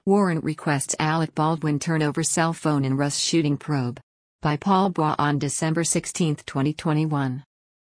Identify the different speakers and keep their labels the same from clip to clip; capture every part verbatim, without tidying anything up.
Speaker 1: Warrant requests Alec Baldwin turn over cell phone in Rust shooting probe. By Paul Bois on December sixteenth, twenty twenty-one.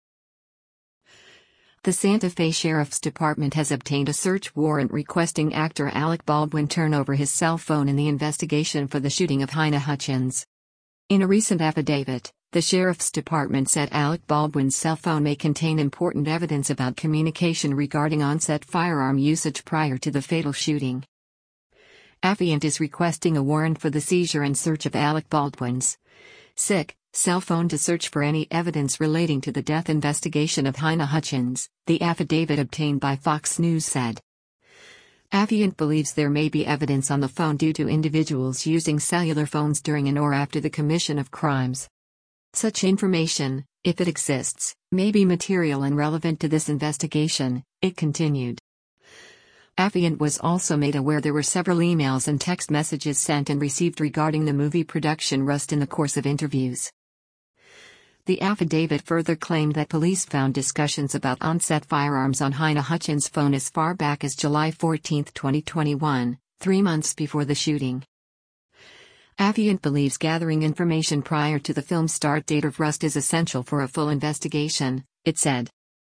Speaker 1: The Santa Fe Sheriff's Department has obtained a search warrant requesting actor Alec Baldwin turn over his cell phone in the investigation for the shooting of Halyna Hutchins. In a recent affidavit, the Sheriff's Department said Alec Baldwin's cell phone may contain important evidence about communication regarding on-set firearm usage prior to the fatal shooting. Affiant is requesting a warrant for the seizure and search of Alec Baldwin's sick cell phone to search for any evidence relating to the death investigation of Halyna Hutchins, the affidavit obtained by Fox News said. Affiant believes there may be evidence on the phone due to individuals using cellular phones during and or after the commission of crimes. Such information, if it exists, may be material and relevant to this investigation, it continued. Affiant was also made aware there were several emails and text messages sent and received regarding the movie production Rust in the course of interviews. The affidavit further claimed that police found discussions about on-set firearms on Halyna Hutchins' phone as far back as July fourteenth, twenty twenty-one, three months before the shooting. Affiant believes gathering information prior to the film's start date of Rust is essential for a full investigation, it said.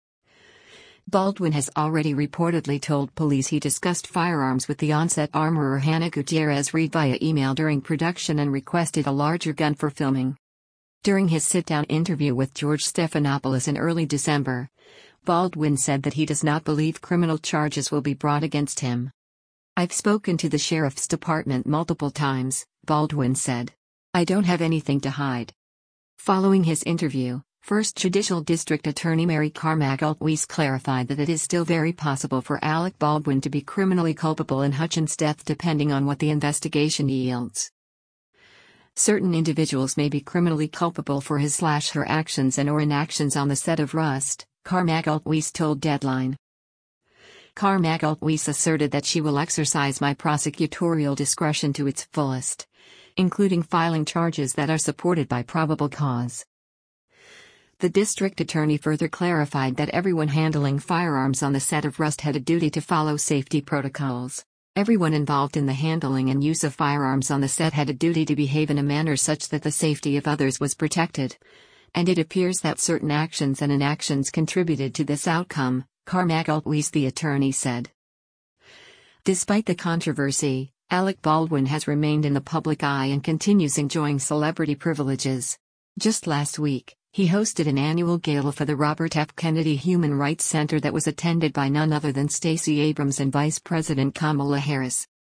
Speaker 1: Baldwin has already reportedly told police he discussed firearms with the on-set armorer Hannah Gutierrez-Reed via email during production and requested a larger gun for filming. During his sit-down interview with George Stephanopoulos in early December, Baldwin said that he does not believe criminal charges will be brought against him. "I've spoken to the Sheriff's Department multiple times," Baldwin said. "I don't have anything to hide." Following his interview, First Judicial District Attorney Mary Carmack Altwies clarified that it is still very possible for Alec Baldwin to be criminally culpable in Hutchins' death depending on what the investigation yields. Certain individuals may be criminally culpable for his slash her actions and or inactions on the set of Rust, Carmack Altwies told Deadline. Carmack Altwies asserted that she will exercise my prosecutorial discretion to its fullest, including filing charges that are supported by probable cause. The district attorney further clarified that everyone handling firearms on the set of Rust had a duty to follow safety protocols. Everyone involved in the handling and use of firearms on the set had a duty to behave in a manner such that the safety of others was protected. And it appears that certain actions and inactions contributed to this outcome, Carmack Altwies the attorney said. Despite the controversy, Alec Baldwin has remained in the public eye and continues enjoying celebrity privileges. Just last week, he hosted an annual gala for the Robert F. Kennedy Human Rights Center that was attended by none other than Stacey Abrams and Vice President Kamala Harris.